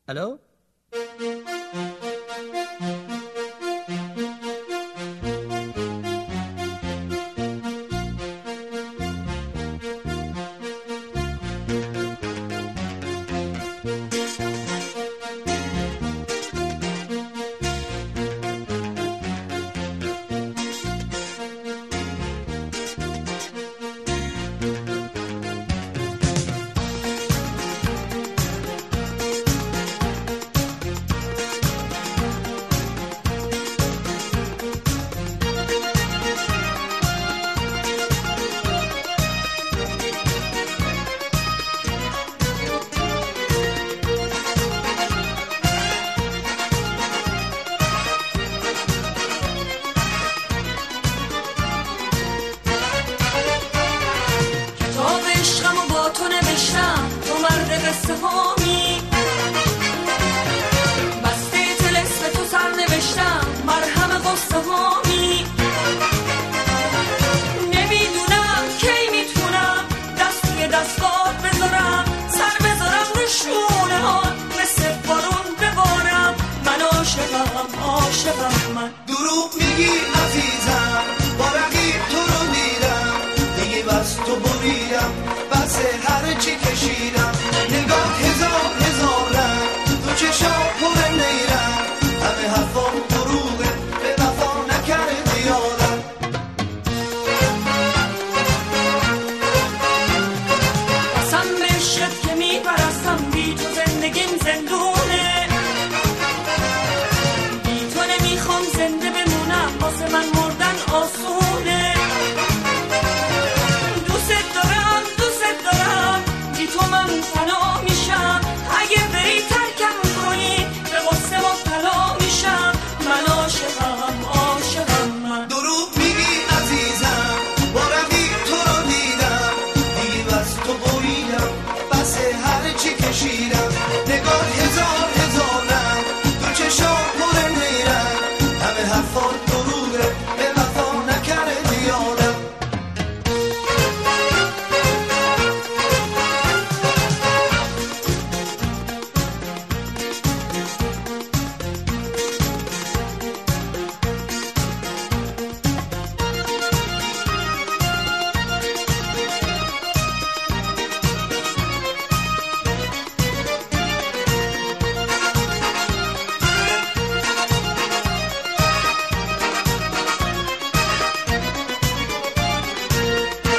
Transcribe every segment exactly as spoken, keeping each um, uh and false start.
الو؟ دروغ میگی عزیزم، با رقیب تو رو دیدم، دیگه بس تو بریدم، بس هر چی کشیدم، نگاه هزار هزارم، تو چشام پر نیرم، همه حرفام دروغه، به وفا نکرده یادم. قسم به عشقت که میپرستم، بی تو زندگیم زندونه، بی تو نمیخوام زنده بمونم، واسه من مردن آسونه. دوست دارم دوست دارم، بی تو من فنا میشم، اگه بری ترکم کنی به غصه مبتلا میشم. من عاشقم عاشقم من. دروغ میگی عزیزم، با رقیب تو رو دیدم، دیگه بس تو بریدم، بس هر چی کشیدم، نگاه هزار هزارم، تو چشام پر نیرم، همه حرفات دروغه، به وفا نکرده یادم.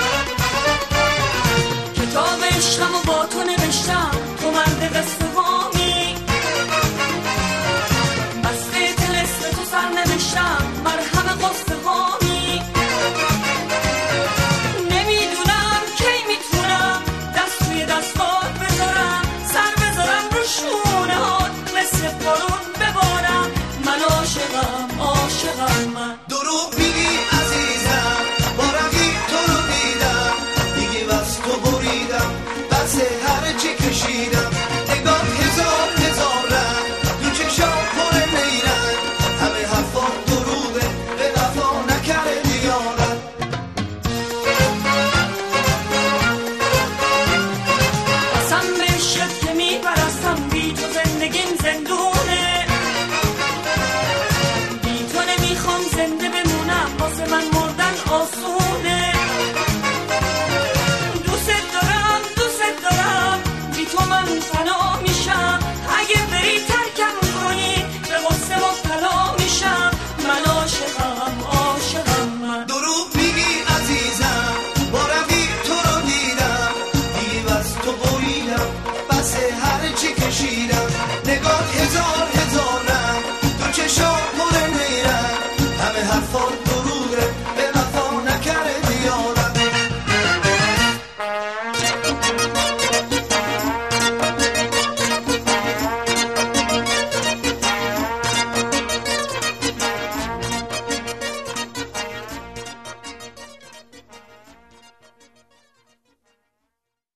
کتاب عشقمو با تو نوشتم، تو مرد قصه وامی.